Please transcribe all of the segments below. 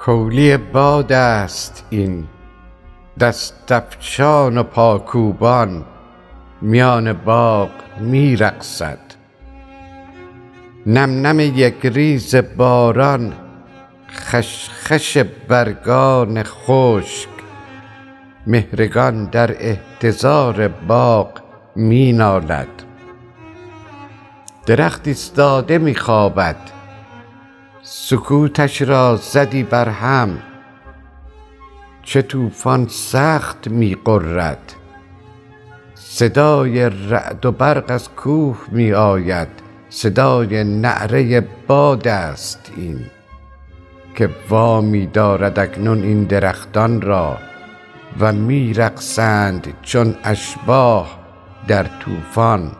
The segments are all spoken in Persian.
کولی باد است این، دست افشان و پاکوبان میان باغ می رقصد. نم نم یک ریز باران، خشخش برگان خشک، مهرگان در احتضار باغ می نالد. درخت ایستاده می خوابد، سکوتش را زدی بر هم. چه طوفان سخت می غرد، صدای رعد و برق از کوه می آید. صدای نعره باد است این، که وامی دارد اکنون این درختان را و می رقصند چون اشباح در طوفان.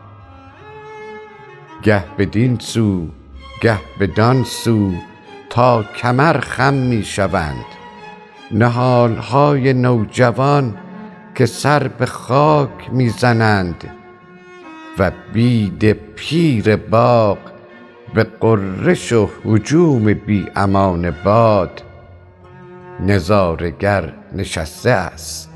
گه بدین سو گه بدان سو تا کمر خم می شوند. نهالهای نوجوان که سر به خاک می زنند و بید پیر باغ به غرش و هجوم بی امان باد نظاره گر نشسته است.